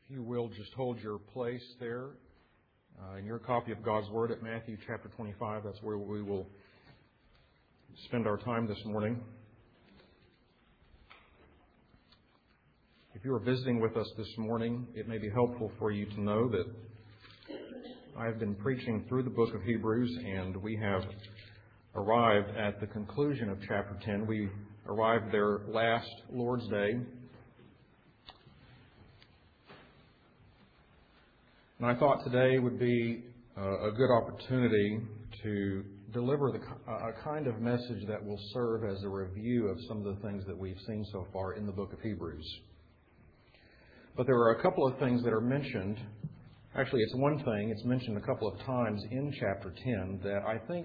If you will, just hold your place there in your copy of God's Word at Matthew chapter 25. That's where we will spend our time this morning. If you are visiting with us this morning, it may be helpful for you to know that I have been preaching through the book of Hebrews, and we have arrived at the conclusion of chapter 10. We arrived there last Lord's Day. And I thought today would be a good opportunity to deliver a kind of message that will serve as a review of some of the things that we've seen so far in the book of Hebrews. But there are a couple of things that are mentioned. Actually, it's one thing. It's mentioned a couple of times in chapter 10 that I think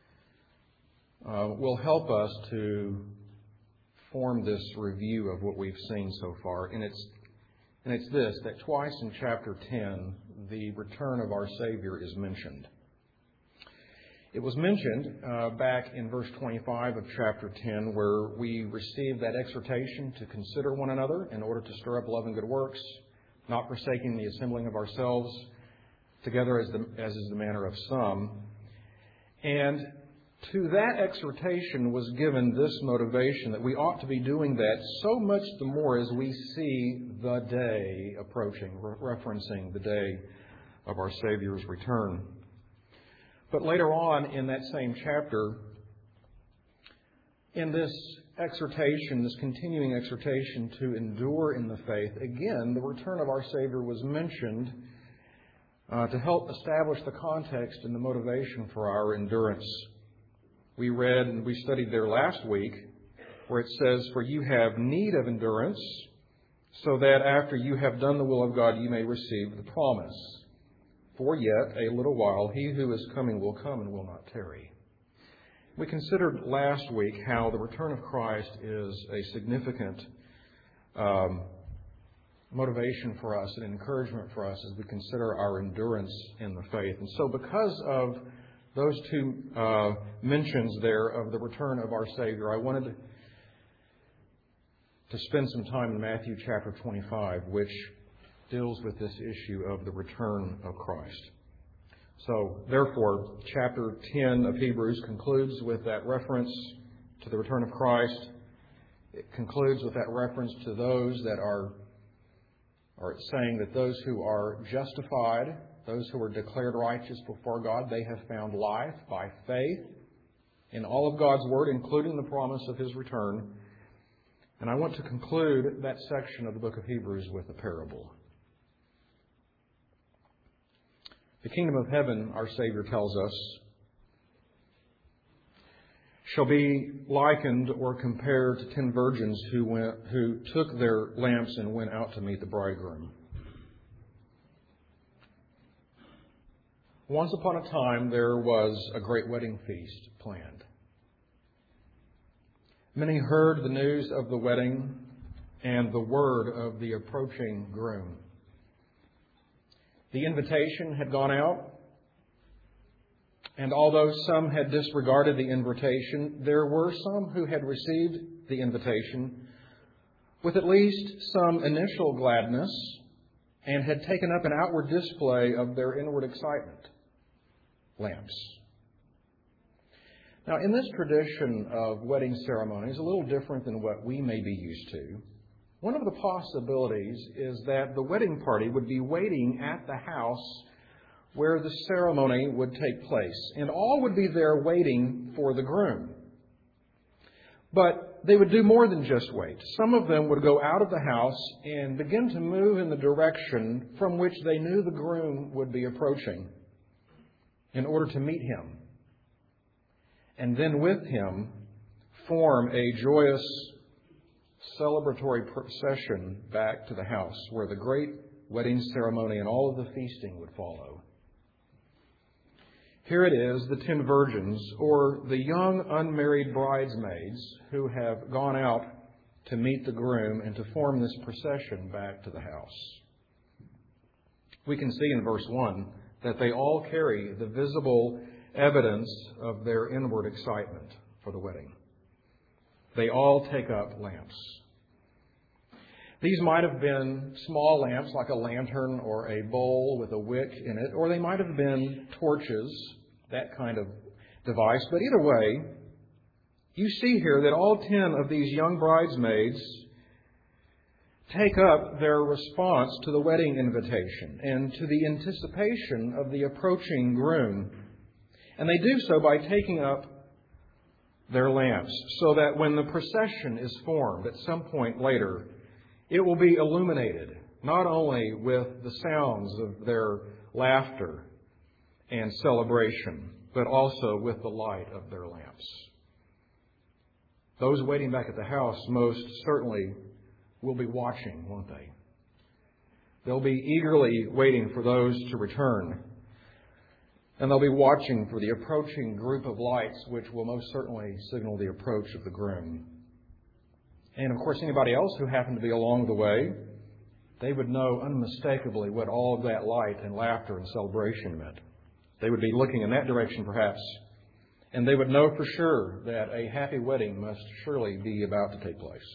will help us to form this review of what we've seen so far. And it's this, that twice in chapter 10, the return of our Savior is mentioned. It was mentioned back in verse 25 of chapter 10, where we received that exhortation to consider one another in order to stir up love and good works, not forsaking the assembling of ourselves together as is the manner of some. And to that exhortation was given this motivation that we ought to be doing that so much the more as we see the day approaching, referencing the day of our Savior's return. But later on in that same chapter, in this exhortation, this continuing exhortation to endure in the faith, again, the return of our Savior was mentioned to help establish the context and the motivation for our endurance. We read and we studied there last week where it says, "For you have need of endurance, so that after you have done the will of God, you may receive the promise. For yet a little while, he who is coming will come and will not tarry." We considered last week how the return of Christ is a significant motivation for us and encouragement for us as we consider our endurance in the faith. And so because of those two mentions there of the return of our Savior, I wanted to spend some time in Matthew chapter 25, which deals with this issue of the return of Christ. So, therefore, chapter 10 of Hebrews concludes with that reference to the return of Christ. It concludes with that reference to those that are saying that those who are justified, those who are declared righteous before God, they have found life by faith in all of God's Word, including the promise of His return. And I want to conclude that section of the book of Hebrews with a parable. The kingdom of heaven, our Savior tells us, shall be likened or compared to 10 virgins who took their lamps and went out to meet the bridegroom. Once upon a time, there was a great wedding feast planned. Many heard the news of the wedding and the word of the approaching groom. The invitation had gone out, and although some had disregarded the invitation, there were some who had received the invitation with at least some initial gladness and had taken up an outward display of their inward excitement. Lamps. Now, in this tradition of wedding ceremonies, a little different than what we may be used to, one of the possibilities is that the wedding party would be waiting at the house where the ceremony would take place, and all would be there waiting for the groom. But they would do more than just wait. Some of them would go out of the house and begin to move in the direction from which they knew the groom would be approaching, in order to meet him, and then with him form a joyous celebratory procession back to the house where the great wedding ceremony and all of the feasting would follow. Here it is, the 10 virgins, or the young unmarried bridesmaids who have gone out to meet the groom and to form this procession back to the house. We can see in verse 1 that they all carry the visible evidence of their inward excitement for the wedding. They all take up lamps. These might have been small lamps like a lantern or a bowl with a wick in it, or they might have been torches, that kind of device. But either way, you see here that all 10 of these young bridesmaids take up their response to the wedding invitation and to the anticipation of the approaching groom. And they do so by taking up their lamps, so that when the procession is formed at some point later, it will be illuminated, not only with the sounds of their laughter and celebration, but also with the light of their lamps. Those waiting back at the house most certainly will be watching, won't they? They'll be eagerly waiting for those to return. And they'll be watching for the approaching group of lights, which will most certainly signal the approach of the groom. And of course, anybody else who happened to be along the way, they would know unmistakably what all of that light and laughter and celebration meant. They would be looking in that direction, perhaps, and they would know for sure that a happy wedding must surely be about to take place.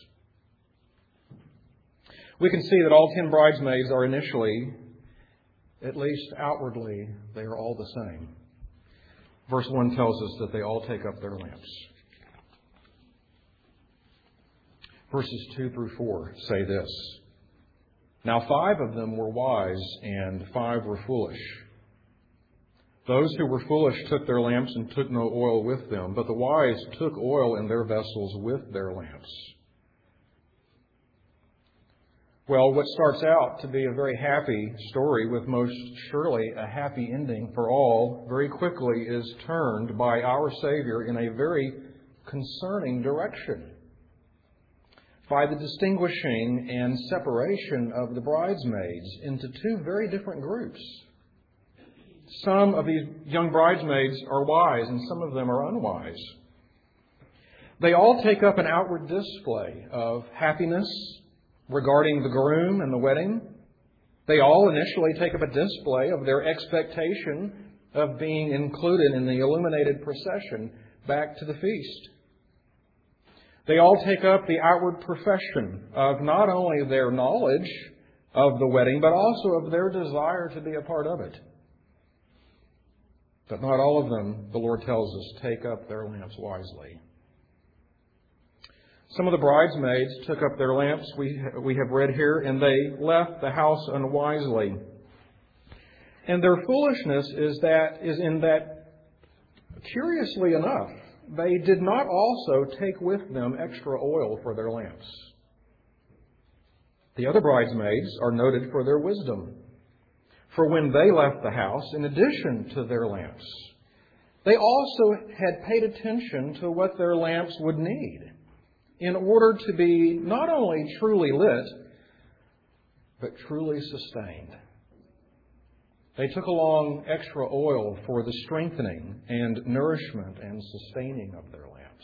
We can see that all 10 bridesmaids are initially, at least outwardly, they are all the same. Verse 1 tells us that they all take up their lamps. Verses 2 through 4 say this: Now 5 of them were wise and 5 were foolish. Those who were foolish took their lamps and took no oil with them, but the wise took oil in their vessels with their lamps. Well, what starts out to be a very happy story with most surely a happy ending for all, very quickly is turned by our Savior in a very concerning direction, by the distinguishing and separation of the bridesmaids into 2 very different groups. Some of these young bridesmaids are wise and some of them are unwise. They all take up an outward display of happiness regarding the groom and the wedding. They all initially take up a display of their expectation of being included in the illuminated procession back to the feast. They all take up the outward profession of not only their knowledge of the wedding, but also of their desire to be a part of it. But not all of them, the Lord tells us, take up their lamps wisely. Some of the bridesmaids took up their lamps, we have read here, and they left the house unwisely. And their foolishness is in that, curiously enough, they did not also take with them extra oil for their lamps. The other bridesmaids are noted for their wisdom. For when they left the house, in addition to their lamps, they also had paid attention to what their lamps would need in order to be not only truly lit, but truly sustained. They took along extra oil for the strengthening and nourishment and sustaining of their lamps.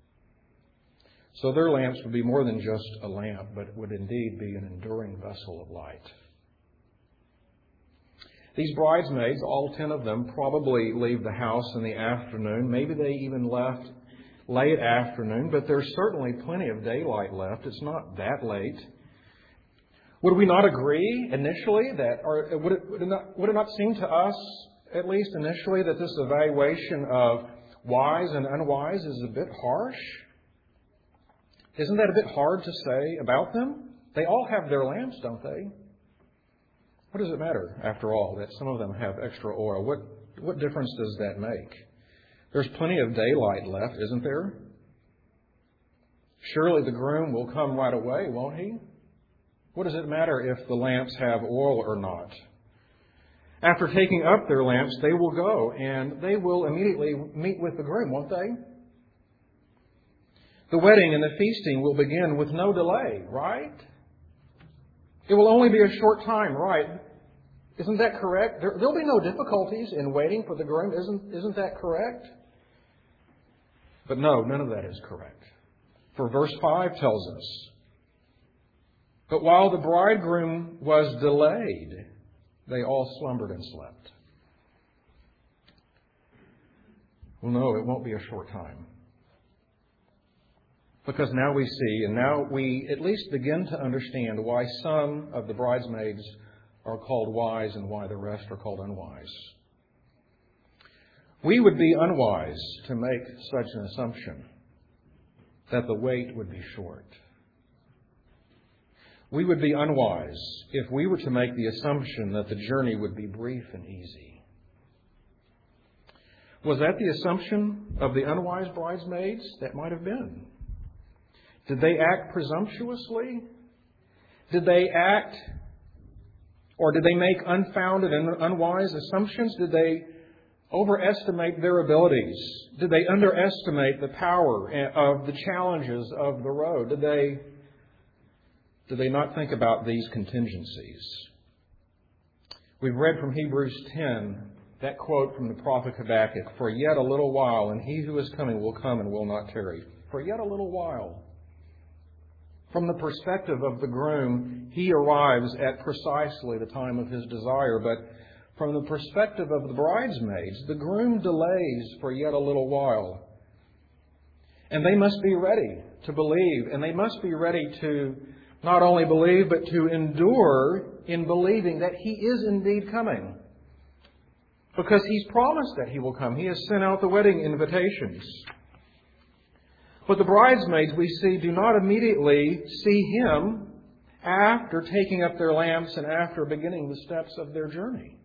So their lamps would be more than just a lamp, but would indeed be an enduring vessel of light. These bridesmaids, all 10 of them, probably leave the house in the afternoon. Maybe they even left late afternoon, but there's certainly plenty of daylight left. It's not that late. Would we not agree initially that, or would it not seem to us, at least initially, that this evaluation of wise and unwise is a bit harsh? Isn't that a bit hard to say about them? They all have their lamps, don't they? What does it matter, after all, that some of them have extra oil? What difference does that make? There's plenty of daylight left, isn't there? Surely the groom will come right away, won't he? What does it matter if the lamps have oil or not? After taking up their lamps, they will go and they will immediately meet with the groom, won't they? The wedding and the feasting will begin with no delay, right? It will only be a short time, right? Isn't that correct? There'll be no difficulties in waiting for the groom. Isn't that correct? But no, none of that is correct. For verse 5 tells us, but while the bridegroom was delayed, they all slumbered and slept. Well, no, it won't be a short time. Because now we see, and now we at least begin to understand why some of the bridesmaids are called wise and why the rest are called unwise. We would be unwise to make such an assumption that the wait would be short. We would be unwise if we were to make the assumption that the journey would be brief and easy. Was that the assumption of the unwise bridesmaids? That might have been. Did they act presumptuously? Did they act, or did they make unfounded and unwise assumptions? Did they overestimate their abilities? Did they underestimate the power of the challenges of the road? Did they not think about these contingencies? We've read from Hebrews 10, that quote from the prophet Habakkuk, "For yet a little while, and he who is coming will come and will not tarry." For yet a little while. From the perspective of the groom, he arrives at precisely the time of his desire. But from the perspective of the bridesmaids, the groom delays for yet a little while. And they must be ready to believe. And they must be ready to not only believe, but to endure in believing that he is indeed coming. Because he's promised that he will come. He has sent out the wedding invitations. But the bridesmaids, we see, do not immediately see him after taking up their lamps and after beginning the steps of their journey.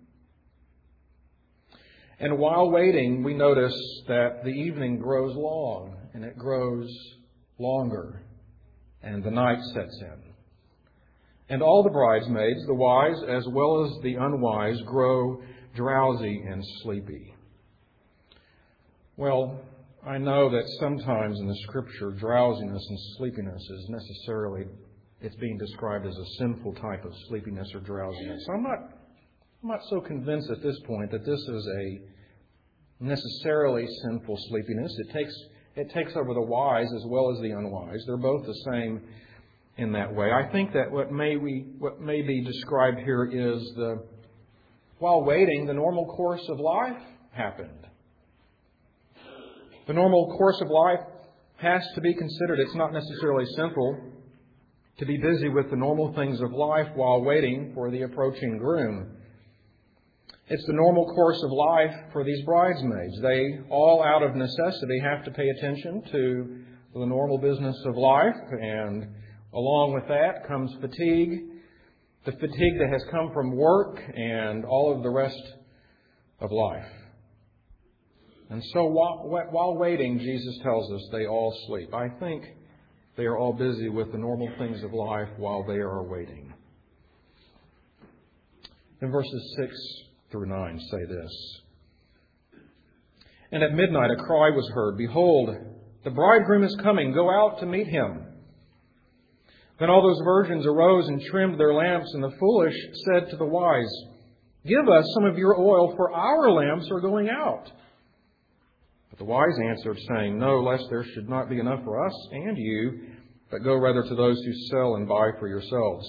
And while waiting, we notice that the evening grows long, and it grows longer, and the night sets in. And all the bridesmaids, the wise as well as the unwise, grow drowsy and sleepy. Well, I know that sometimes in the Scripture, drowsiness and sleepiness is necessarily, it's being described as a sinful type of sleepiness or drowsiness. So I'm not so convinced at this point that this is a necessarily sinful sleepiness. It takes over the wise as well as the unwise. They're both the same in that way. I think that what may be described here is while waiting, the normal course of life happened. The normal course of life has to be considered. It's not necessarily sinful to be busy with the normal things of life while waiting for the approaching groom. It's the normal course of life for these bridesmaids. They, all out of necessity, have to pay attention to the normal business of life, and along with that comes fatigue, the fatigue that has come from work and all of the rest of life. And so while waiting, Jesus tells us they all sleep. I think they are all busy with the normal things of life while they are waiting. And verses 6 through 9 say this. "And at midnight a cry was heard, 'Behold, the bridegroom is coming. Go out to meet him.' Then all those virgins arose and trimmed their lamps, and the foolish said to the wise, 'Give us some of your oil, for our lamps are going out.' But the wise answered, saying, 'No, lest there should not be enough for us and you, but go rather to those who sell and buy for yourselves.'"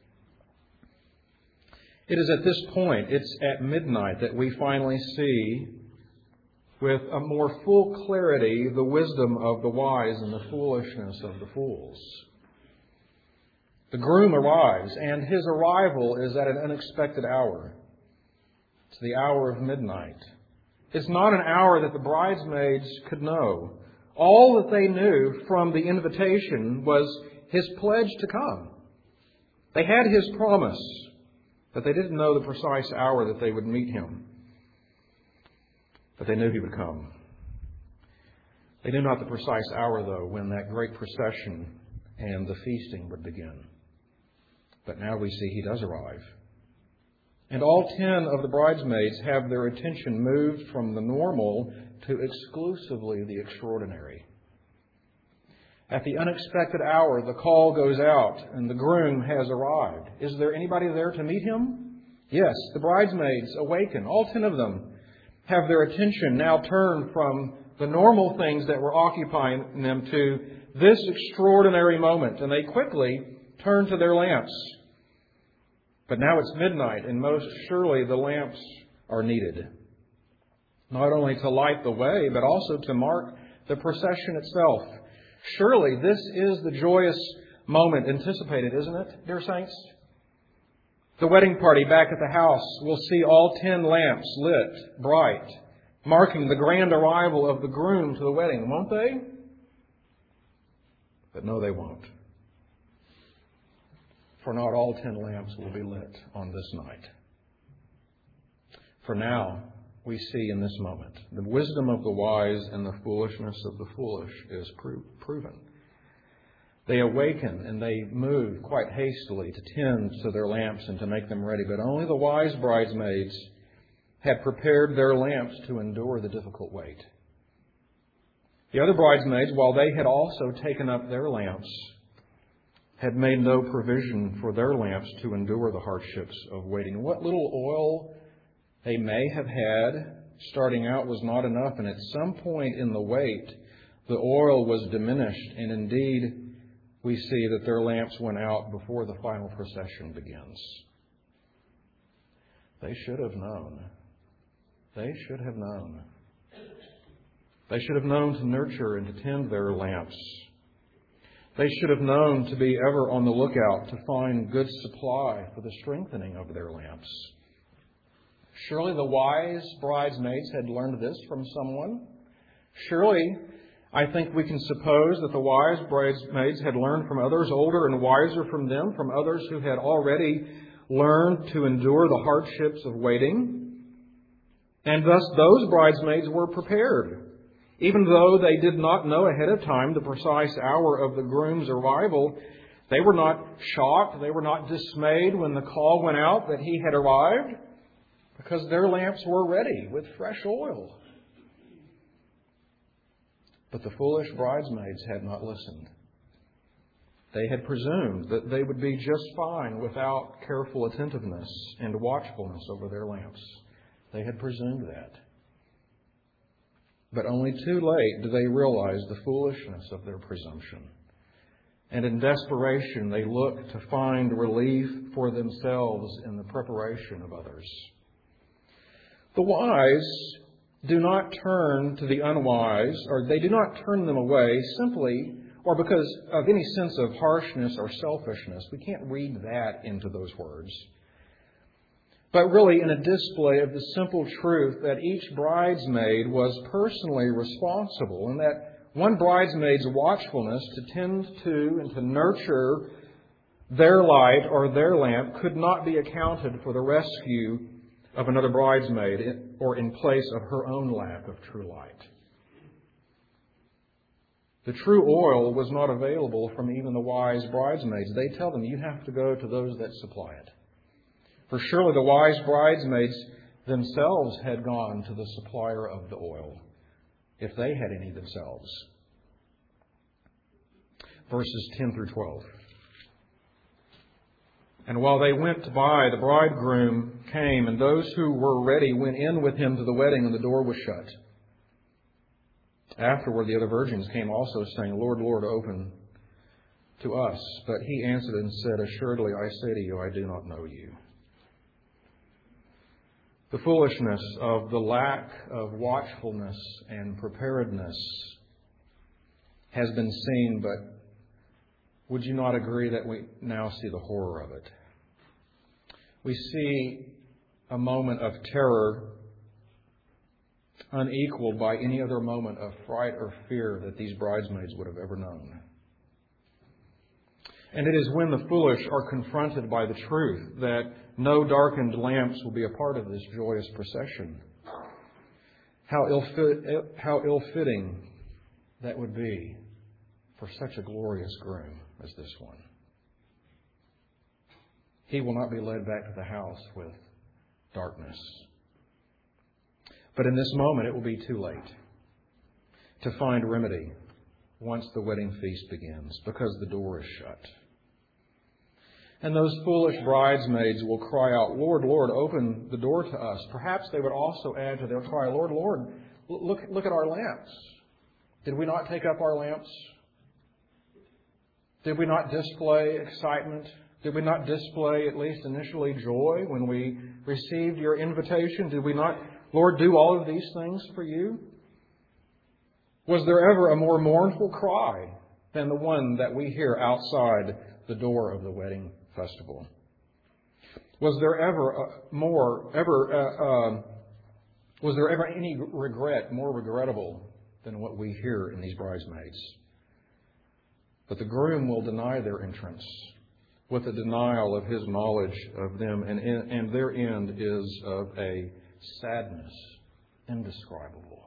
It is at this point, it's at midnight, that we finally see with a more full clarity the wisdom of the wise and the foolishness of the fools. The groom arrives, and his arrival is at an unexpected hour. It's the hour of midnight. It's not an hour that the bridesmaids could know. All that they knew from the invitation was his pledge to come. They had his promise, but they didn't know the precise hour that they would meet him. But they knew he would come. They knew not the precise hour, though, when that great procession and the feasting would begin. But now we see he does arrive. And all 10 of the bridesmaids have their attention moved from the normal to exclusively the extraordinary. At the unexpected hour, the call goes out and the groom has arrived. Is there anybody there to meet him? Yes, the bridesmaids awaken. All 10 of them have their attention now turned from the normal things that were occupying them to this extraordinary moment. And they quickly turn to their lamps. But now it's midnight, and most surely the lamps are needed. Not only to light the way, but also to mark the procession itself. Surely this is the joyous moment anticipated, isn't it, dear saints? The wedding party back at the house will see all 10 lamps lit bright, marking the grand arrival of the groom to the wedding, won't they? But no, they won't. For not all 10 lamps will be lit on this night. For now, we see in this moment, the wisdom of the wise and the foolishness of the foolish is proven. They awaken and they move quite hastily to tend to their lamps and to make them ready. But only the wise bridesmaids had prepared their lamps to endure the difficult wait. The other bridesmaids, while they had also taken up their lamps, had made no provision for their lamps to endure the hardships of waiting. What little oil they may have had starting out was not enough, and at some point in the wait, the oil was diminished, and indeed, we see that their lamps went out before the final procession begins. They should have known. They should have known. They should have known to nurture and to tend their lamps. They should have known to be ever on the lookout to find good supply for the strengthening of their lamps. Surely the wise bridesmaids had learned this from someone. Surely, I think we can suppose that the wise bridesmaids had learned from others older and wiser from them, from others who had already learned to endure the hardships of waiting. And thus those bridesmaids were prepared. Even though they did not know ahead of time the precise hour of the groom's arrival, they were not shocked, they were not dismayed when the call went out that he had arrived, because their lamps were ready with fresh oil. But the foolish bridesmaids had not listened. They had presumed that they would be just fine without careful attentiveness and watchfulness over their lamps. They had presumed that. But only too late do they realize the foolishness of their presumption. And in desperation, they look to find relief for themselves in the preparation of others. The wise do not turn to the unwise, or they do not turn them away simply or because of any sense of harshness or selfishness. We can't read that into those words. But really in a display of the simple truth that each bridesmaid was personally responsible, and that one bridesmaid's watchfulness to tend to and to nurture their light or their lamp could not be accounted for the rescue of another bridesmaid or in place of her own lack of true light. The true oil was not available from even the wise bridesmaids. They tell them, you have to go to those that supply it. For surely the wise bridesmaids themselves had gone to the supplier of the oil, if they had any themselves. Verses 10 through 12. And while they went by, the bridegroom came, and those who were ready went in with him to the wedding, and the door was shut. Afterward, the other virgins came also, saying, Lord, Lord, open to us. But he answered and said, Assuredly, I say to you, I do not know you. The foolishness of the lack of watchfulness and preparedness has been seen, but would you not agree that we now see the horror of it? We see a moment of terror unequaled by any other moment of fright or fear that these bridesmaids would have ever known. And it is when the foolish are confronted by the truth that no darkened lamps will be a part of this joyous procession. How ill-fitting that would be for such a glorious groom as this one. He will not be led back to the house with darkness. But in this moment, it will be too late to find remedy once the wedding feast begins, because the door is shut. And those foolish bridesmaids will cry out, Lord, Lord, open the door to us. Perhaps they would also add to their cry, Lord, Lord, look at our lamps. Did we not take up our lamps? Did we not display excitement? Did we not display at least initially joy when we received your invitation? Did we not, Lord, do all of these things for you? Was there ever a more mournful cry than the one that we hear outside the door of the wedding festival? Was there ever any regret more regrettable than what we hear in these bridesmaids? But the groom will deny their entrance with a denial of his knowledge of them, and their end is of a sadness indescribable.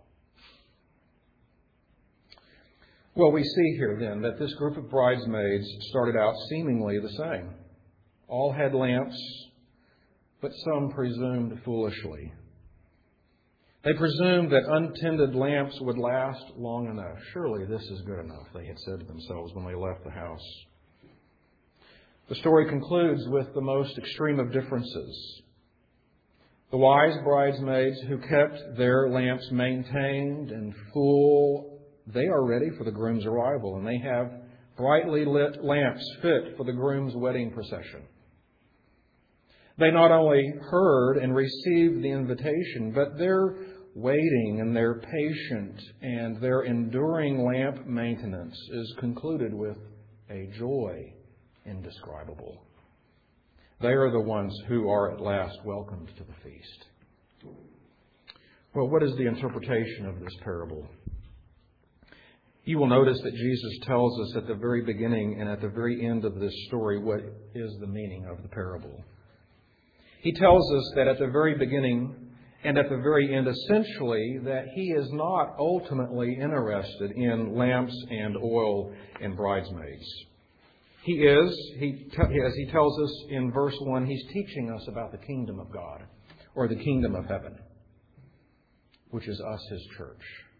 Well, we see here then that this group of bridesmaids started out seemingly the same. All had lamps, but some presumed foolishly. They presumed that untended lamps would last long enough. Surely this is good enough, they had said to themselves when they left the house. The story concludes with the most extreme of differences. The wise bridesmaids who kept their lamps maintained and full, they are ready for the groom's arrival, and they have brightly lit lamps fit for the groom's wedding procession. They not only heard and received the invitation, but their waiting and their patient and their enduring lamp maintenance is concluded with a joy indescribable. They are the ones who are at last welcomed to the feast. Well, what is the interpretation of this parable? You will notice that Jesus tells us at the very beginning and at the very end of this story what is the meaning of the parable. He tells us that at the very beginning and at the very end, essentially, that He is not ultimately interested in lamps and oil and bridesmaids. He is, as He tells us in verse 1, He's teaching us about the kingdom of God, or the kingdom of heaven, which is us, His church.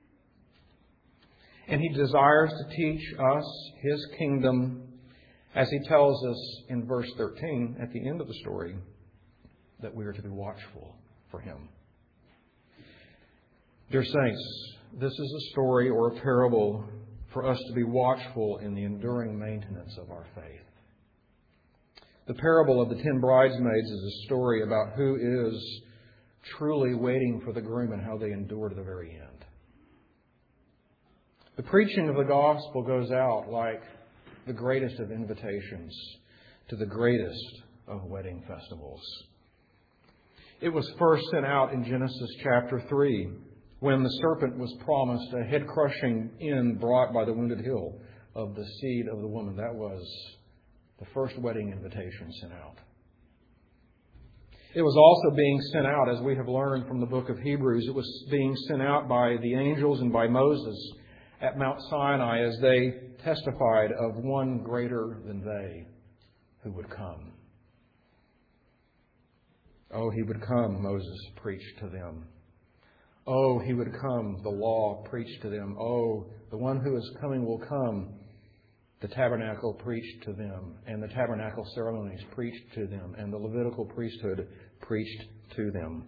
And He desires to teach us His kingdom, as He tells us in verse 13, at the end of the story, that we are to be watchful for Him. Dear saints, this is a story or a parable for us to be watchful in the enduring maintenance of our faith. The parable of the 10 bridesmaids is a story about who is truly waiting for the groom and how they endure to the very end. The preaching of the gospel goes out like the greatest of invitations to the greatest of wedding festivals. It was first sent out in Genesis chapter 3, when the serpent was promised a head-crushing end brought by the wounded heel of the seed of the woman. That was the first wedding invitation sent out. It was also being sent out, as we have learned from the book of Hebrews, it was being sent out by the angels and by Moses at Mount Sinai as they testified of one greater than they who would come. Oh, He would come, Moses preached to them. Oh, He would come, the law preached to them. Oh, the one who is coming will come. The tabernacle preached to them, and the tabernacle ceremonies preached to them, and the Levitical priesthood preached to them.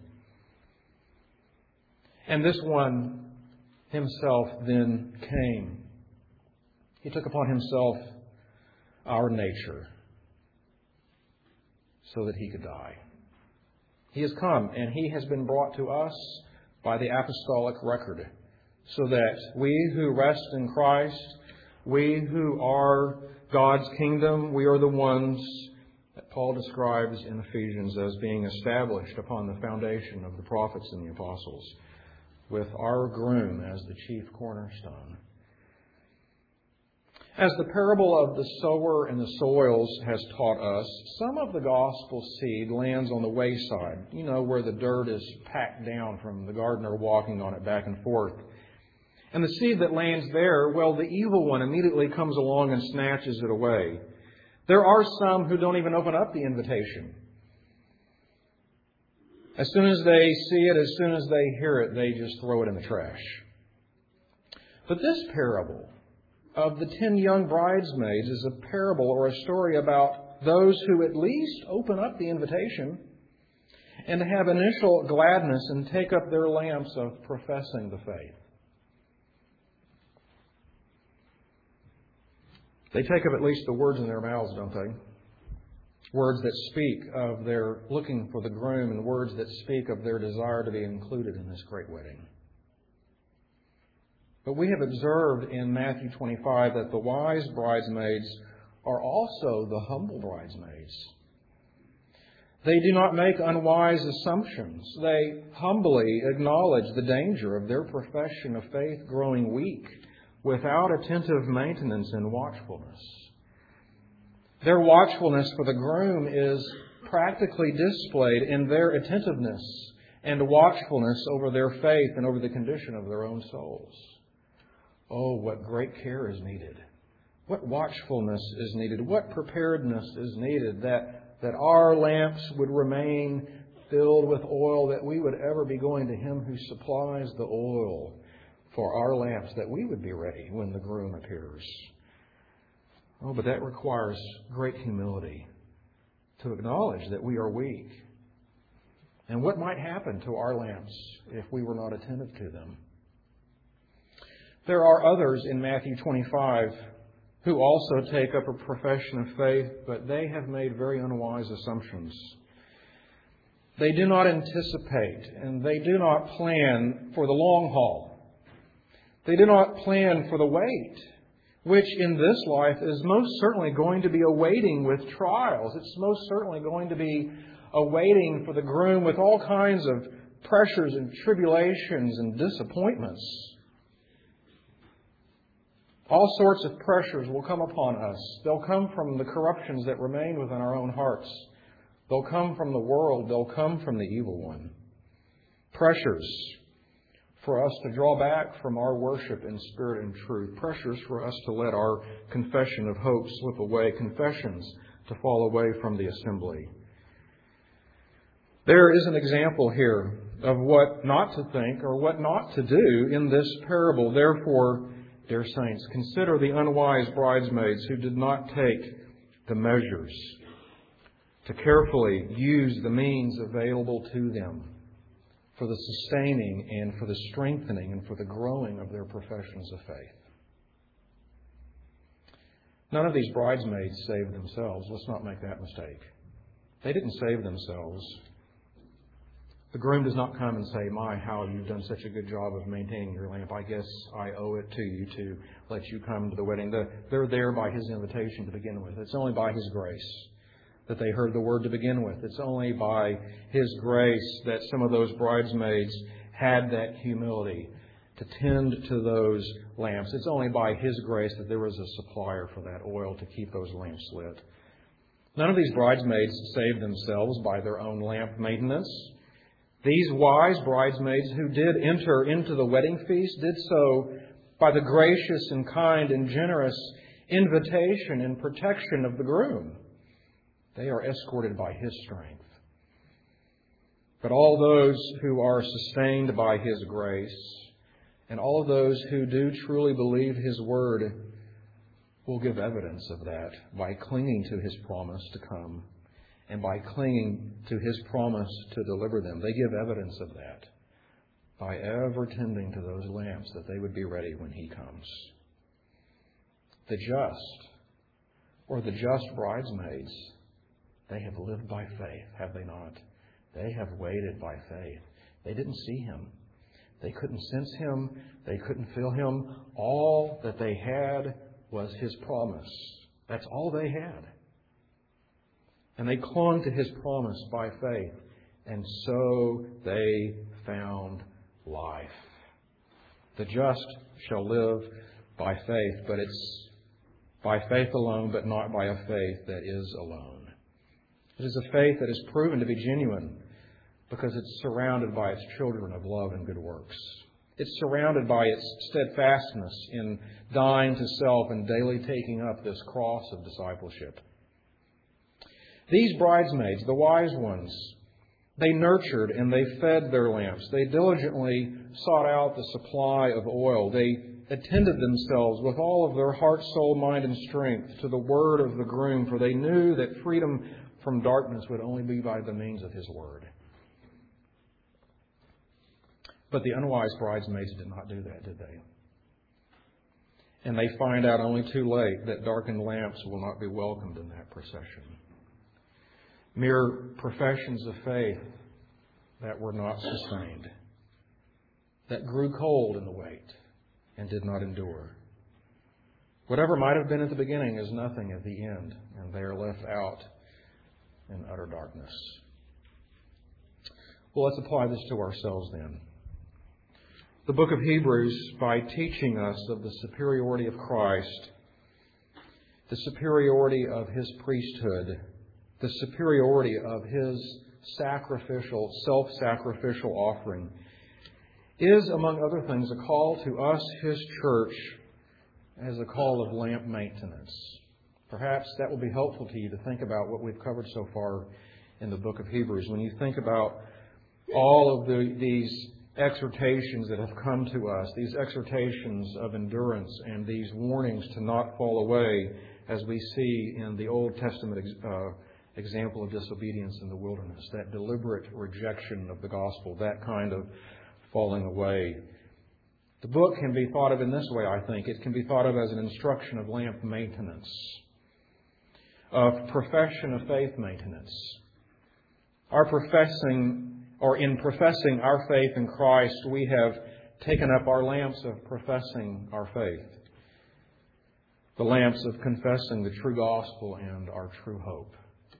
And this one Himself then came. He took upon Himself our nature so that He could die. He has come, and He has been brought to us by the apostolic record, so that we who rest in Christ, we who are God's kingdom, we are the ones that Paul describes in Ephesians as being established upon the foundation of the prophets and the apostles, with our groom as the chief cornerstone. As the parable of the sower and the soils has taught us, some of the gospel seed lands on the wayside, where the dirt is packed down from the gardener walking on it back and forth. And the seed that lands there, well, the evil one immediately comes along and snatches it away. There are some who don't even open up the invitation. As soon as they see it, as soon as they hear it, they just throw it in the trash. But this parable of the 10 young bridesmaids is a parable or a story about those who at least open up the invitation and have initial gladness and take up their lamps of professing the faith. They take up at least the words in their mouths, don't they? Words that speak of their looking for the groom and words that speak of their desire to be included in this great wedding. But we have observed in Matthew 25 that the wise bridesmaids are also the humble bridesmaids. They do not make unwise assumptions. They humbly acknowledge the danger of their profession of faith growing weak without attentive maintenance and watchfulness. Their watchfulness for the groom is practically displayed in their attentiveness and watchfulness over their faith and over the condition of their own souls. Oh, what great care is needed. What watchfulness is needed. What preparedness is needed that our lamps would remain filled with oil, that we would ever be going to Him who supplies the oil for our lamps, that we would be ready when the groom appears. Oh, but that requires great humility to acknowledge that we are weak. And what might happen to our lamps if we were not attentive to them? There are others in Matthew 25 who also take up a profession of faith, but they have made very unwise assumptions. They do not anticipate and they do not plan for the long haul. They do not plan for the wait, which in this life is most certainly going to be awaiting with trials. It's most certainly going to be awaiting for the groom with all kinds of pressures and tribulations and disappointments. All sorts of pressures will come upon us. They'll come from the corruptions that remain within our own hearts. They'll come from the world. They'll come from the evil one. Pressures for us to draw back from our worship in spirit and truth. Pressures for us to let our confession of hope slip away. Confessions to fall away from the assembly. There is an example here of what not to think or what not to do in this parable. Therefore, dear saints, consider the unwise bridesmaids who did not take the measures to carefully use the means available to them for the sustaining and for the strengthening and for the growing of their professions of faith. None of these bridesmaids saved themselves. Let's not make that mistake. They didn't save themselves. The groom does not come and say, "My, how you've done such a good job of maintaining your lamp. I guess I owe it to you to let you come to the wedding." They're there by His invitation to begin with. It's only by His grace that they heard the word to begin with. It's only by His grace that some of those bridesmaids had that humility to tend to those lamps. It's only by His grace that there was a supplier for that oil to keep those lamps lit. None of these bridesmaids saved themselves by their own lamp maintenance. These wise bridesmaids who did enter into the wedding feast did so by the gracious and kind and generous invitation and protection of the groom. They are escorted by His strength. But all those who are sustained by His grace and all of those who do truly believe His word will give evidence of that by clinging to His promise to come. And by clinging to His promise to deliver them. They give evidence of that by ever tending to those lamps that they would be ready when He comes. The just, or the just bridesmaids, they have lived by faith, have they not? They have waited by faith. They didn't see Him. They couldn't sense Him. They couldn't feel Him. All that they had was His promise. That's all they had. And they clung to His promise by faith. And so they found life. The just shall live by faith, but it's by faith alone, but not by a faith that is alone. It is a faith that is proven to be genuine because it's surrounded by its children of love and good works. It's surrounded by its steadfastness in dying to self and daily taking up this cross of discipleship. These bridesmaids, the wise ones, they nurtured and they fed their lamps. They diligently sought out the supply of oil. They attended themselves with all of their heart, soul, mind, and strength to the word of the groom, for they knew that freedom from darkness would only be by the means of His word. But the unwise bridesmaids did not do that, did they? And they find out only too late that darkened lamps will not be welcomed in that procession. Mere professions of faith that were not sustained, that grew cold in the wait, and did not endure. Whatever might have been at the beginning is nothing at the end, and they are left out in utter darkness. Well, let's apply this to ourselves then. The book of Hebrews, by teaching us of the superiority of Christ, the superiority of His priesthood, the superiority of His sacrificial, self-sacrificial offering, is, among other things, a call to us, His church, as a call of lamp maintenance. Perhaps that will be helpful to you to think about what we've covered so far in the book of Hebrews. When you think about all of these exhortations that have come to us, these exhortations of endurance and these warnings to not fall away, as we see in the Old Testament example of disobedience in the wilderness, that deliberate rejection of the gospel, that kind of falling away. The book can be thought of in this way, I think. It can be thought of as an instruction of lamp maintenance, of profession of faith maintenance. In professing our faith in Christ, we have taken up our lamps of professing our faith, the lamps of confessing the true gospel and our true hope.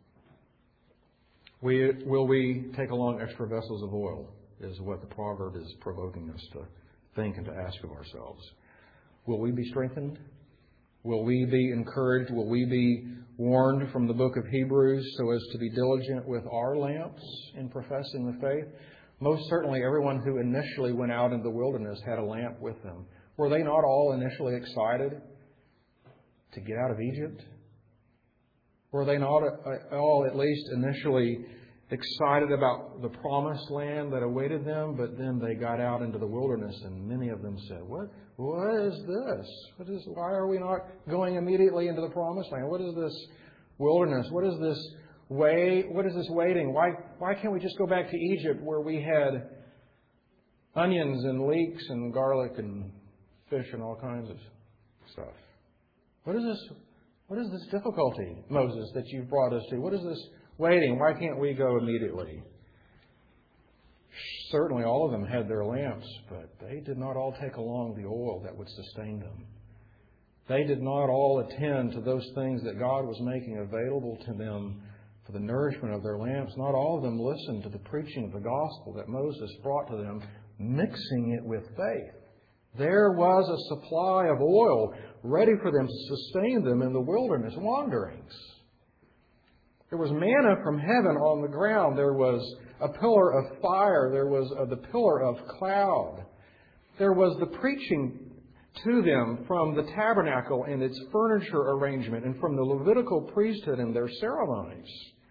Will we take along extra vessels of oil, is what the proverb is provoking us to think and to ask of ourselves. Will we be strengthened? Will we be encouraged? Will we be warned from the book of Hebrews so as to be diligent with our lamps in professing the faith? Most certainly everyone who initially went out in the wilderness had a lamp with them. Were they not all initially excited to get out of Egypt? Were they not all at least initially excited about the promised land that awaited them? But then they got out into the wilderness and many of them said, What is this? Why are we not going immediately into the promised land? What is this wilderness? What is this waiting? Why can't we just go back to Egypt where we had onions and leeks and garlic and fish and all kinds of stuff? What is this difficulty, Moses, that you've brought us to? What is this waiting? Why can't we go immediately? Certainly all of them had their lamps, but they did not all take along the oil that would sustain them. They did not all attend to those things that God was making available to them for the nourishment of their lamps. Not all of them listened to the preaching of the gospel that Moses brought to them, mixing it with faith. There was a supply of oil ready for them to sustain them in the wilderness wanderings. There was manna from heaven on the ground. There was a pillar of fire. There was the pillar of cloud. There was the preaching to them from the tabernacle and its furniture arrangement and from the Levitical priesthood and their ceremonies.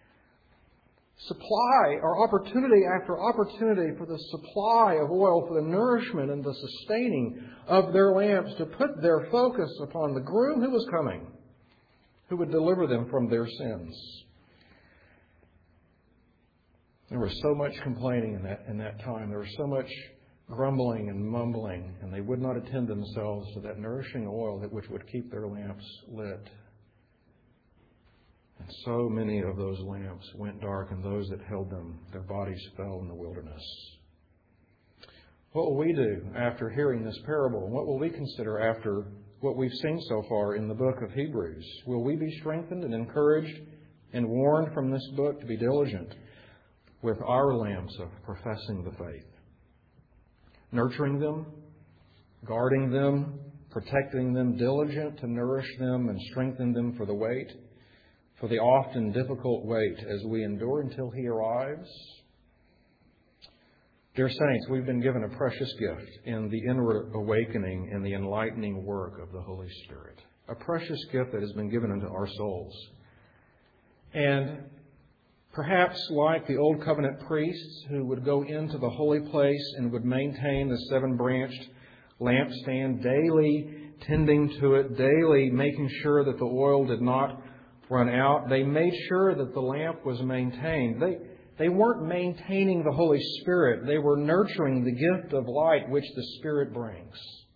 Supply or opportunity after opportunity for the supply of oil, for the nourishment and the sustaining of their lamps, to put their focus upon the groom who was coming, who would deliver them from their sins. There was so much complaining in that time. There was so much grumbling and mumbling, and they would not attend themselves to that nourishing oil which would keep their lamps lit. And so many of those lamps went dark, and those that held them, their bodies fell in the wilderness. What will we do after hearing this parable? What will we consider after what we've seen so far in the book of Hebrews? Will we be strengthened and encouraged and warned from this book to be diligent with our lamps of professing the faith, nurturing them, guarding them, protecting them, diligent to nourish them and strengthen them for the wait, for the often difficult wait as we endure until He arrives? Dear saints, we've been given a precious gift in the inward awakening and the enlightening work of the Holy Spirit. A precious gift that has been given unto our souls. And perhaps like the Old Covenant priests who would go into the holy place and would maintain the 7-branched lampstand, daily tending to it, daily making sure that the oil did not run out, they made sure that the lamp was maintained. They weren't maintaining the Holy Spirit. They were nurturing the gift of light which the Spirit brings.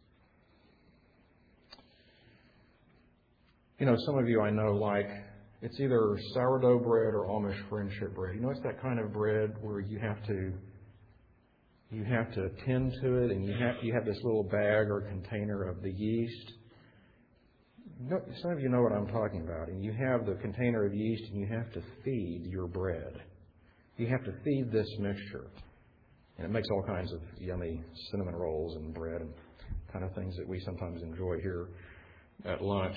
You know, some of you I know like, it's either sourdough bread or Amish friendship bread. You know, it's that kind of bread where you have to You have to tend to it, and you have this little bag or container of the yeast. Some of you know what I'm talking about. And you have the container of yeast, and you have to feed your bread. You have to feed this mixture. And it makes all kinds of yummy cinnamon rolls and bread and kind of things that we sometimes enjoy here at lunch.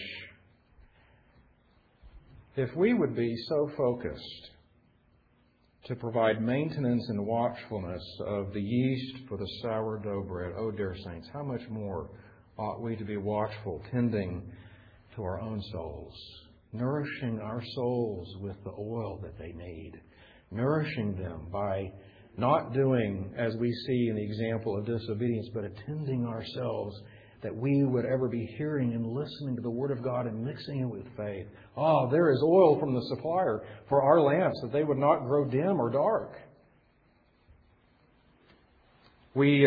If we would be so focused to provide maintenance and watchfulness of the yeast for the sourdough bread, oh dear saints, how much more ought we to be watchful, tending to our own souls, nourishing our souls with the oil that they need, nourishing them by not doing, as we see in the example of disobedience, but attending ourselves that we would ever be hearing and listening to the Word of God and mixing it with faith. Oh, there is oil from the supplier for our lamps, that they would not grow dim or dark. We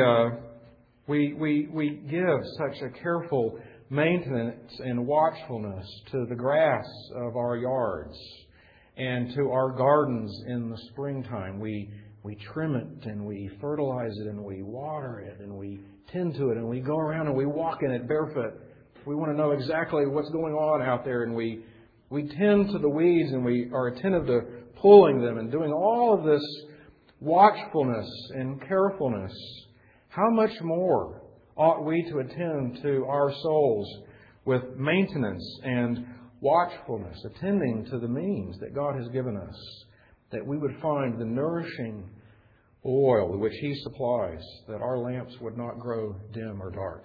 give such a careful maintenance and watchfulness to the grass of our yards and to our gardens in the springtime. We trim it and we fertilize it and we water it and we tend to it and we go around and we walk in it barefoot. We want to know exactly what's going on out there, and we tend to the weeds and we are attentive to pulling them and doing all of this watchfulness and carefulness. How much more ought we to attend to our souls with maintenance and watchfulness, attending to the means that God has given us, that we would find the nourishing oil which He supplies, that our lamps would not grow dim or dark.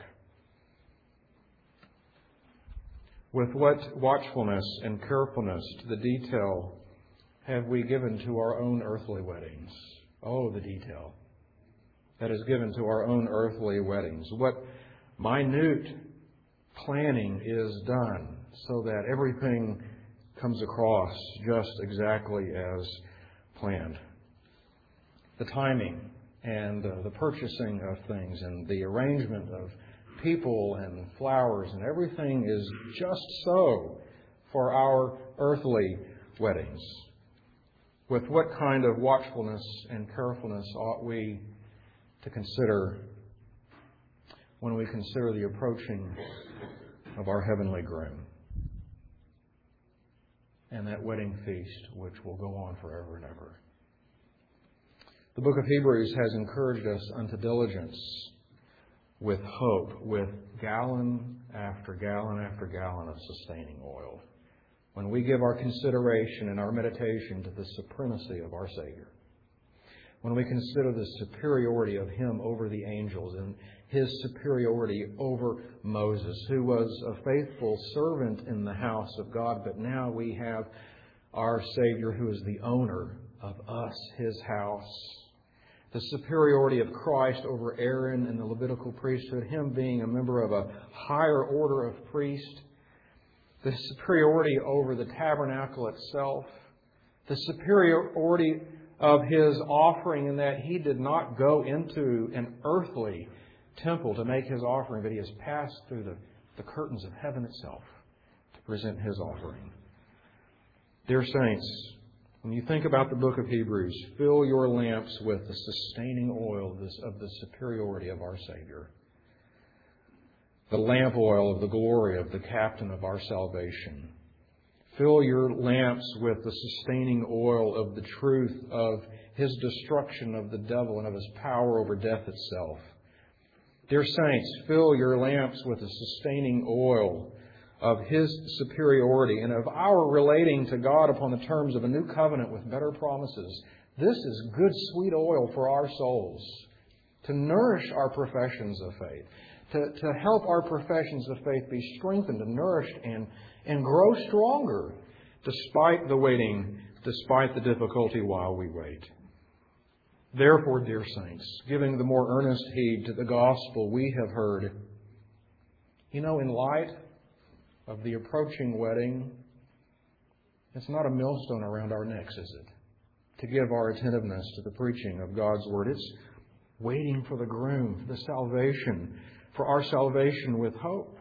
With what watchfulness and carefulness to the detail have we given to our own earthly weddings? Oh, the detail that is given to our own earthly weddings. What minute planning is done so that everything comes across just exactly as planned. The timing and the purchasing of things and the arrangement of people and flowers and everything is just so for our earthly weddings. With what kind of watchfulness and carefulness ought we to consider when we consider the approaching of our heavenly groom and that wedding feast which will go on forever and ever? The book of Hebrews has encouraged us unto diligence with hope, with gallon after gallon after gallon of sustaining oil, when we give our consideration and our meditation to the supremacy of our Savior, when we consider the superiority of Him over the angels and His superiority over Moses, who was a faithful servant in the house of God, but now we have our Savior who is the owner of us, His house. The superiority of Christ over Aaron and the Levitical priesthood, Him being a member of a higher order of priest. The superiority over the tabernacle itself. The superiority of His offering in that He did not go into an earthly temple to make His offering, but He has passed through the curtains of heaven itself to present His offering. Dear saints, when you think about the book of Hebrews, fill your lamps with the sustaining oil of the superiority of our Savior. The lamp oil of the glory of the captain of our salvation. Fill your lamps with the sustaining oil of the truth of His destruction of the devil and of His power over death itself. Dear saints, fill your lamps with the sustaining oil of His superiority and of our relating to God upon the terms of a new covenant with better promises. This is good, sweet oil for our souls, to nourish our professions of faith, to help our professions of faith be strengthened and nourished and grow stronger despite the waiting, despite the difficulty while we wait. Therefore, dear saints, giving the more earnest heed to the gospel we have heard, in light of the approaching wedding, it's not a millstone around our necks, is it? To give our attentiveness to the preaching of God's Word. It's waiting for the groom, for the salvation, for our salvation with hope.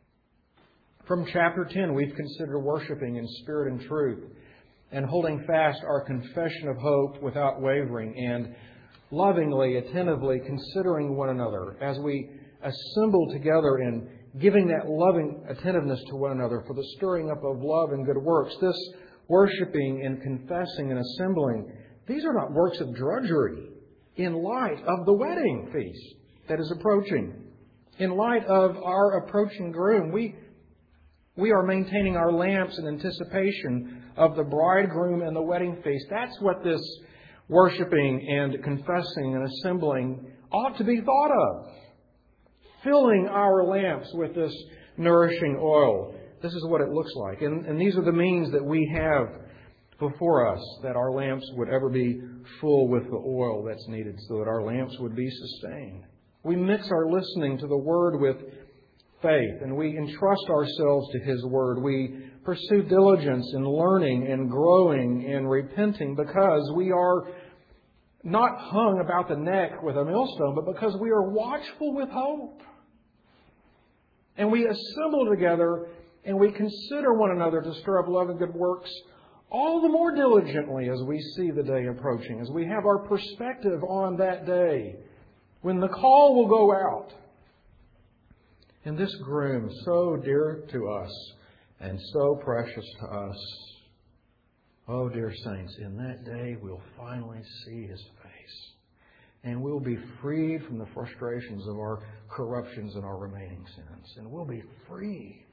From chapter 10, we've considered worshiping in spirit and truth and holding fast our confession of hope without wavering and lovingly, attentively considering one another, as we assemble together in giving that loving attentiveness to one another for the stirring up of love and good works, this worshiping and confessing and assembling, these are not works of drudgery in light of the wedding feast that is approaching. In light of our approaching groom, we are maintaining our lamps in anticipation of the bridegroom and the wedding feast. That's what this worshiping and confessing and assembling ought to be thought of. Filling our lamps with this nourishing oil. This is what it looks like. And these are the means that we have before us, that our lamps would ever be full with the oil that's needed so that our lamps would be sustained. We mix our listening to the Word with faith, and we entrust ourselves to His Word. We pursue diligence in learning and growing and repenting because we are not hung about the neck with a millstone, but because we are watchful with hope. And we assemble together and we consider one another to stir up love and good works all the more diligently as we see the day approaching, as we have our perspective on that day when the call will go out. And this groom, so dear to us and so precious to us, oh, dear saints, in that day we'll finally see His face. And we'll be freed from the frustrations of our corruptions and our remaining sins. And we'll be freed.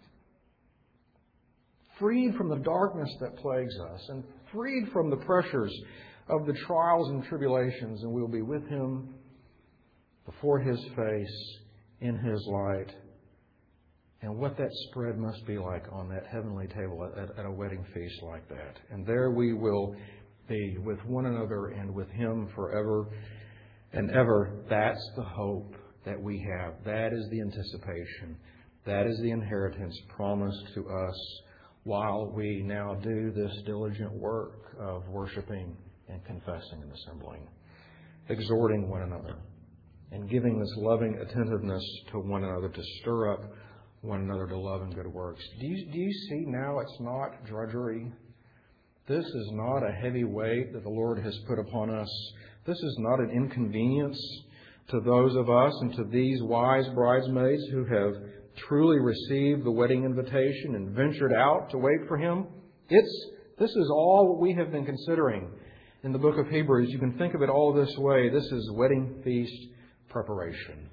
Freed from the darkness that plagues us. And freed from the pressures of the trials and tribulations. And we'll be with Him before His face, in His light. And what that spread must be like on that heavenly table at a wedding feast like that. And there we will be with one another and with Him forever and ever. That's the hope that we have. That is the anticipation. That is the inheritance promised to us while we now do this diligent work of worshiping and confessing and assembling, exhorting one another, and giving this loving attentiveness to one another to stir up one another to love and good works. Do you see now it's not drudgery? This is not a heavy weight that the Lord has put upon us. This is not an inconvenience to those of us and to these wise bridesmaids who have truly received the wedding invitation and ventured out to wait for Him. This is all what we have been considering in the book of Hebrews. You can think of it all this way. This is wedding feast preparation.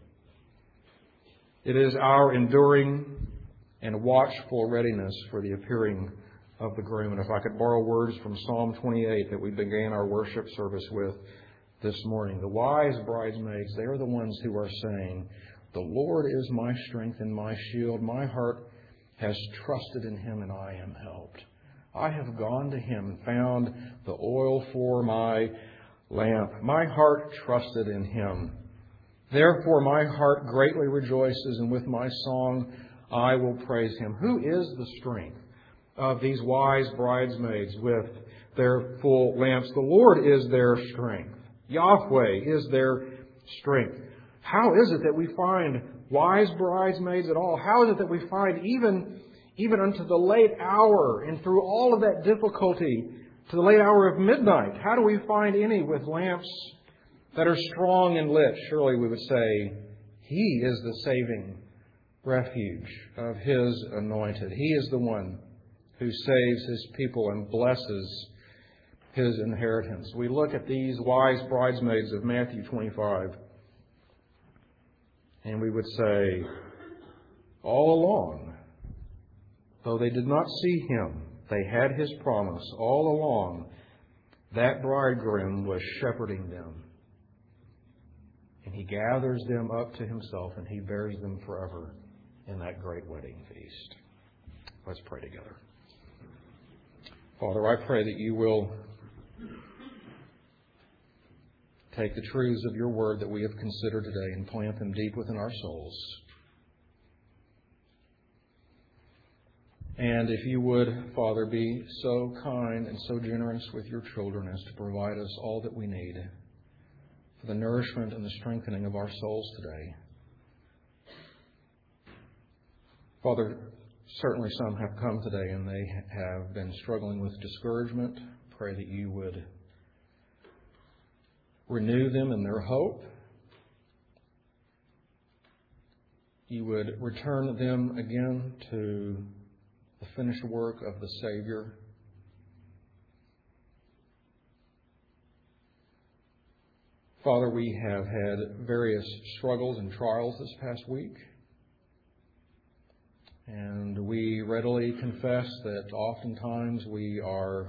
It is our enduring and watchful readiness for the appearing of the groom. And if I could borrow words from Psalm 28 that we began our worship service with this morning, the wise bridesmaids, they are the ones who are saying, "The Lord is my strength and my shield. My heart has trusted in Him and I am helped. I have gone to Him and found the oil for my lamp. My heart trusted in Him. Therefore my heart greatly rejoices, and with my song I will praise Him." Who is the strength of these wise bridesmaids with their full lamps? The Lord is their strength. Yahweh is their strength. How is it that we find wise bridesmaids at all? How is it that we find even unto the late hour and through all of that difficulty to the late hour of midnight, how do we find any with lamps that are strong and lit? Surely we would say He is the saving refuge of His anointed. He is the one who saves His people and blesses His inheritance. We look at these wise bridesmaids of Matthew 25, and we would say, all along, though they did not see Him, they had His promise. All along, that bridegroom was shepherding them. And He gathers them up to Himself, and He bears them forever in that great wedding feast. Let's pray together. Father, I pray that You will take the truths of Your Word that we have considered today and plant them deep within our souls. And if You would, Father, be so kind and so generous with Your children as to provide us all that we need for the nourishment and the strengthening of our souls today. Father, certainly some have come today and they have been struggling with discouragement. Pray that You would renew them in their hope. You would return them again to the finished work of the Savior. Father, we have had various struggles and trials this past week, and we readily confess that oftentimes we are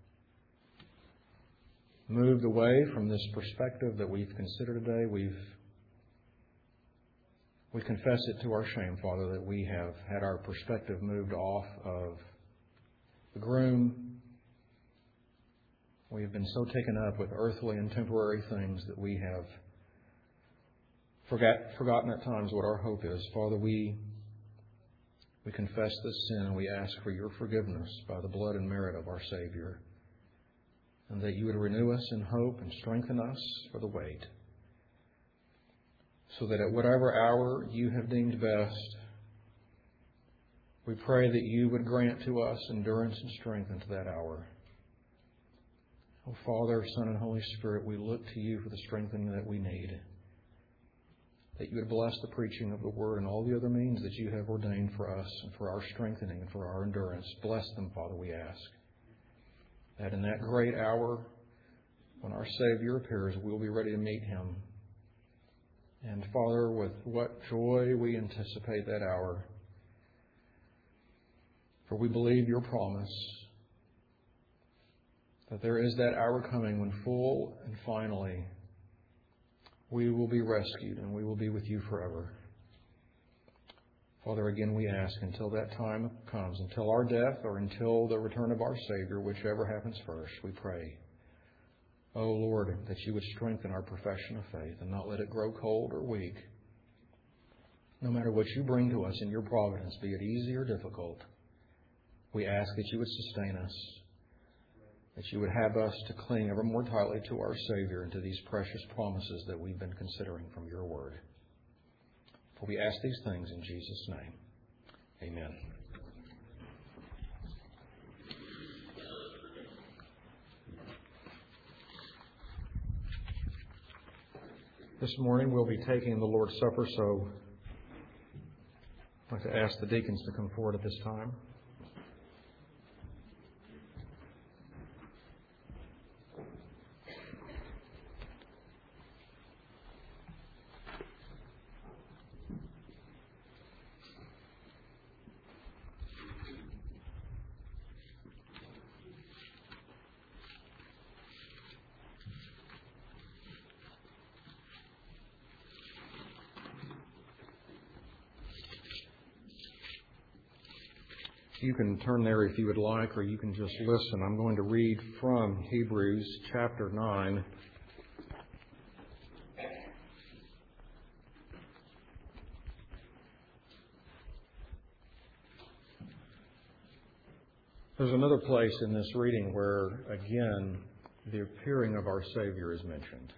moved away from this perspective that we've considered today. We confess it to our shame, Father, that we have had our perspective moved off of the groom. We have been so taken up with earthly and temporary things that we have forgotten at times what our hope is. Father, we confess this sin and we ask for your forgiveness by the blood and merit of our Savior, and that you would renew us in hope and strengthen us for the wait, so that at whatever hour you have deemed best, we pray that you would grant to us endurance and strength into that hour. Oh, Father, Son, and Holy Spirit, we look to you for the strengthening that we need, that you would bless the preaching of the Word and all the other means that you have ordained for us and for our strengthening and for our endurance. Bless them, Father, we ask, that in that great hour when our Savior appears, we'll be ready to meet Him. And Father, with what joy we anticipate that hour, for we believe your promise that there is that hour coming when full and finally we will be rescued and we will be with you forever. Father, again we ask, until that time comes, until our death or until the return of our Savior, whichever happens first, we pray, oh Lord, that you would strengthen our profession of faith and not let it grow cold or weak. No matter what you bring to us in your providence, be it easy or difficult, we ask that you would sustain us, that you would have us to cling ever more tightly to our Savior and to these precious promises that we've been considering from your Word. For we ask these things in Jesus' name. Amen. This morning we'll be taking the Lord's Supper, so I'd like to ask the deacons to come forward at this time. You can turn there if you would like, or you can just listen. I'm going to read from Hebrews chapter 9. There's another place in this reading where, again, the appearing of our Savior is mentioned.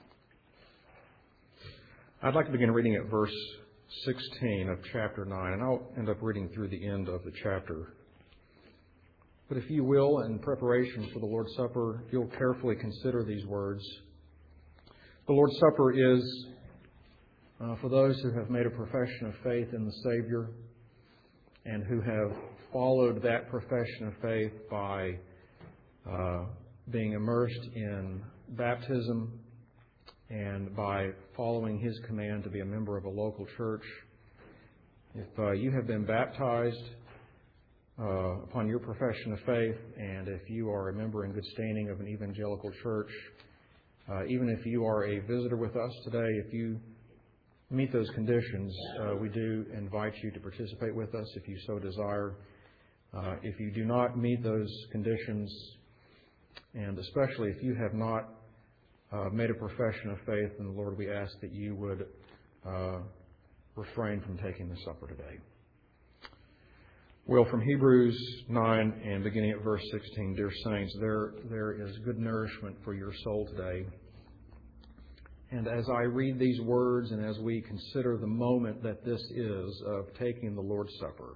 I'd like to begin reading at verse 16 of chapter 9, and I'll end up reading through the end of the chapter. But if you will, in preparation for the Lord's Supper, you'll carefully consider these words. The Lord's Supper is for those who have made a profession of faith in the Savior and who have followed that profession of faith by being immersed in baptism and by following His command to be a member of a local church. If you have been baptized upon your profession of faith, and if you are a member in good standing of an evangelical church, even if you are a visitor with us today, if you meet those conditions, we do invite you to participate with us if you so desire. If you do not meet those conditions, and especially if you have not made a profession of faith in the Lord, we ask that you would refrain from taking the supper today. Well, from Hebrews 9 and beginning at verse 16, dear saints, there is good nourishment for your soul today. And as I read these words and as we consider the moment that this is of taking the Lord's Supper,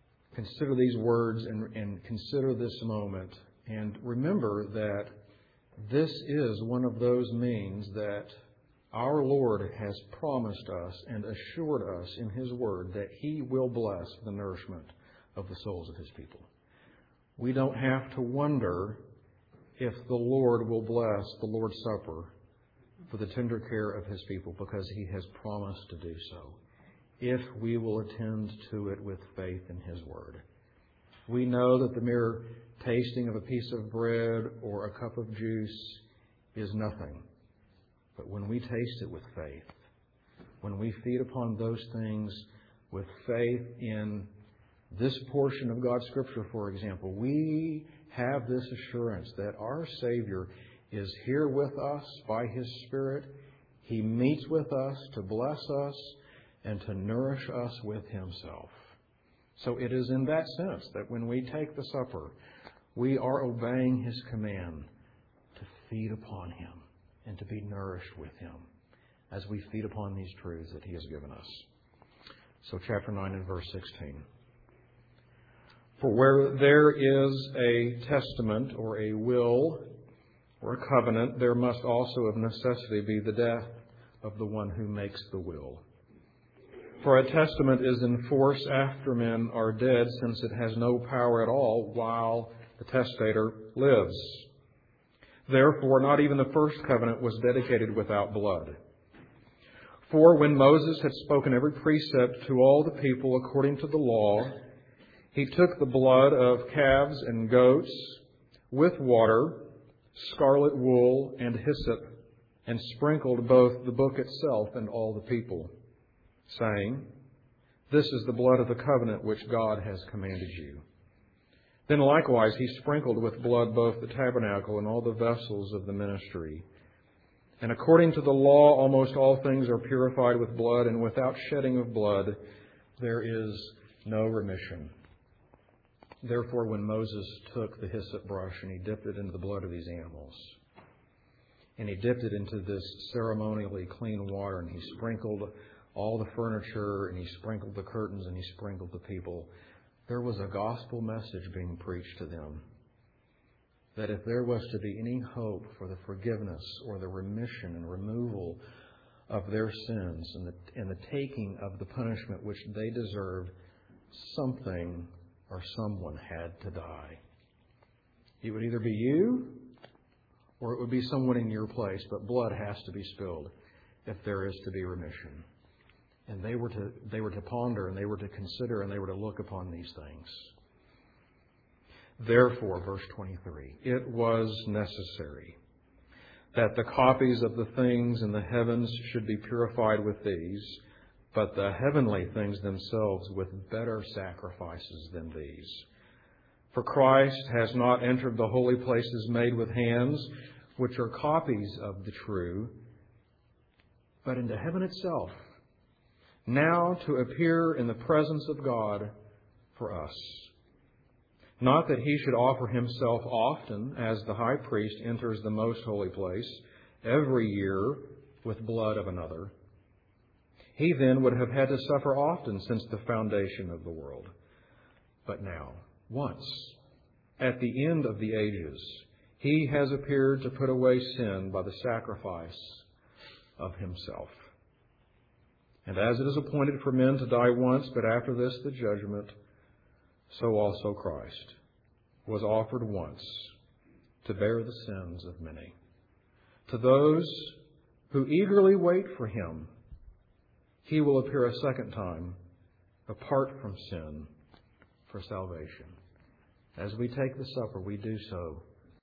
consider these words and consider this moment, and remember that This is one of those means that our Lord has promised us and assured us in His Word that He will bless the nourishment of the souls of His people. We don't have to wonder if the Lord will bless the Lord's Supper for the tender care of His people, because He has promised to do so, if we will attend to it with faith in His Word. We know that the mere tasting of a piece of bread or a cup of juice is nothing. But when we taste it with faith, when we feed upon those things with faith in this portion of God's Scripture, for example, we have this assurance that our Savior is here with us by His Spirit. He meets with us to bless us and to nourish us with Himself. So it is in that sense that when we take the supper, we are obeying His command to feed upon Him and to be nourished with Him as we feed upon these truths that He has given us. So chapter 9 and verse 16. For where there is a testament or a will or a covenant, there must also of necessity be the death of the one who makes the will. For a testament is in force after men are dead, since it has no power at all while the testator lives. Therefore, not even the first covenant was dedicated without blood. For when Moses had spoken every precept to all the people according to the law, he took the blood of calves and goats with water, scarlet wool, and hyssop, and sprinkled both the book itself and all the people, saying, "This is the blood of the covenant which God has commanded you." Then likewise he sprinkled with blood both the tabernacle and all the vessels of the ministry. And according to the law, almost all things are purified with blood, and without shedding of blood there is no remission. Therefore, when Moses took the hyssop brush and he dipped it into the blood of these animals, and he dipped it into this ceremonially clean water, and he sprinkled all the furniture, and he sprinkled the curtains, and he sprinkled the people, there was a gospel message being preached to them that if there was to be any hope for the forgiveness or the remission and removal of their sins and the taking of the punishment which they deserved, something or someone had to die. It would either be you or it would be someone in your place, but blood has to be spilled if there is to be remission. And they were to ponder, and they were to consider, and they were to look upon these things. Therefore, verse 23, it was necessary that the copies of the things in the heavens should be purified with these, but the heavenly things themselves with better sacrifices than these. For Christ has not entered the holy places made with hands, which are copies of the true, but into heaven itself, now to appear in the presence of God for us. Not that He should offer Himself often, as the high priest enters the most holy place every year with blood of another. He then would have had to suffer often since the foundation of the world. But now, once, at the end of the ages, He has appeared to put away sin by the sacrifice of Himself. And as it is appointed for men to die once, but after this the judgment, so also Christ was offered once to bear the sins of many. To those who eagerly wait for Him, He will appear a second time, apart from sin, for salvation. As we take the supper, we do so